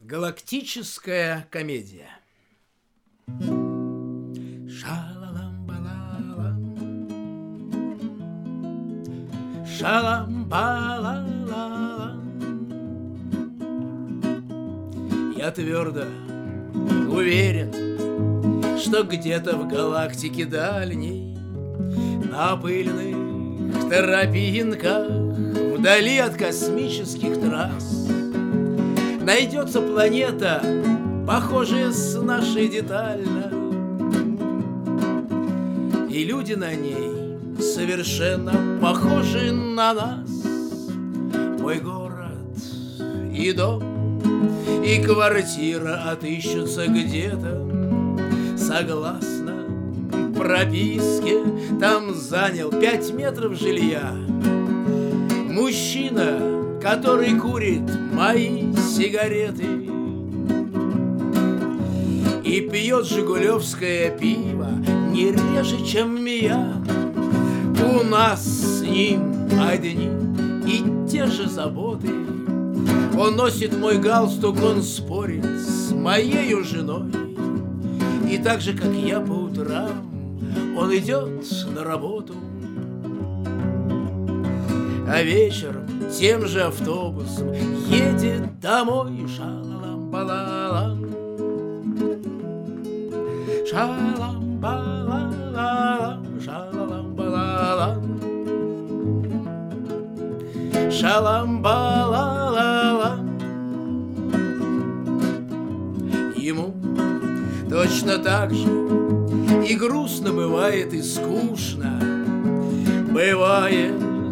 Галактическая комедия. Шалалам-балалам, шалам-балалам. Я твердо уверен, что где-то в галактике дальней, на пыльных тропинках, вдали от космических трасс, найдется планета, похожая с нашей детально, и люди на ней совершенно похожи на нас. Мой город и дом, и квартира отыщутся где-то согласно прописке. Там занял 5 метров жилья мужчина, который курит мои сигареты и пьет жигулевское пиво не реже, чем я. У нас с ним одни и те же заботы. Он носит мой галстук, он спорит с моею женой. И так же, как я по утрам, он идет на работу, а вечером тем же автобусом едет домой. Шалалам-балалам, шалам-балалам, шалалам-балалам, шалам-балалам. Ему точно так же и грустно бывает, и скучно бывает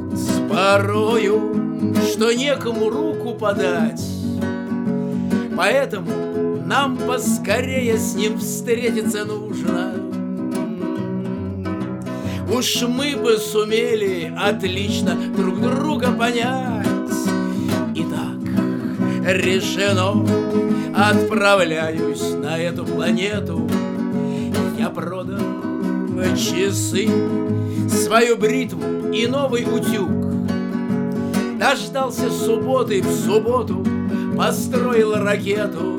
порою, что некому руку подать. Поэтому нам поскорее с ним встретиться нужно. Уж мы бы сумели отлично друг друга понять. Итак, решено, отправляюсь на эту планету. Я продал часы, свою бритву и новый утюг. Дождался субботы, в субботу построил ракету.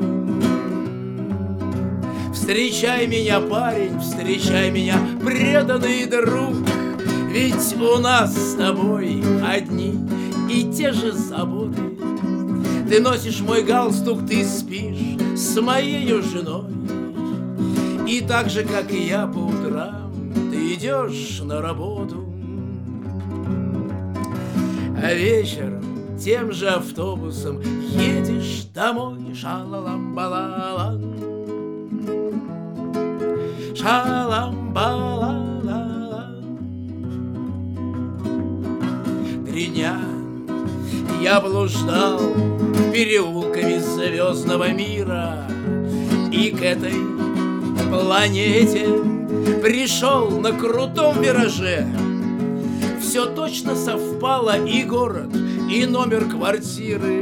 Встречай меня, парень, встречай меня, преданный друг. Ведь у нас с тобой одни и те же заботы. Ты носишь мой галстук, ты спишь с моей женой. И так же, как и я по утрам, ты идешь на работу, а вечером тем же автобусом едешь домой. Шалалам-балалам, шалам-балалам. 3 дня я блуждал переулками звездного мира и к этой планете пришел на крутом вираже. Все точно совпало, и город, и номер квартиры,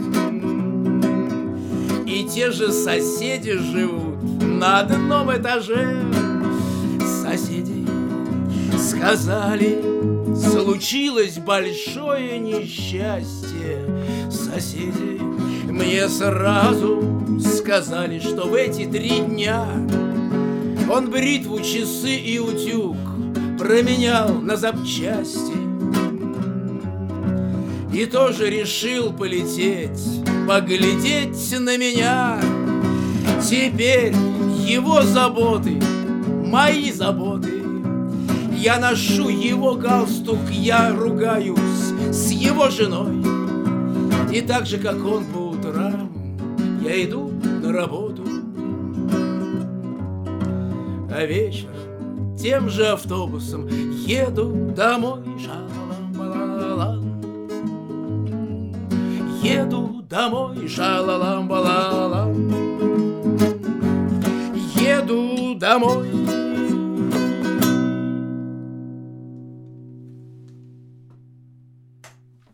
и те же соседи живут на одном этаже. Соседи сказали, случилось большое несчастье. Соседи мне сразу сказали, что в эти 3 дня он бритву, часы и утюг променял на запчасти и тоже решил полететь, поглядеть на меня. Теперь его заботы, мои заботы. Я ношу его галстук, я ругаюсь с его женой. И так же, как он по утрам, я иду на работу, а вечером тем же автобусом еду домой. Шалалам-балалам, еду домой. Шалалам-балалам, еду домой.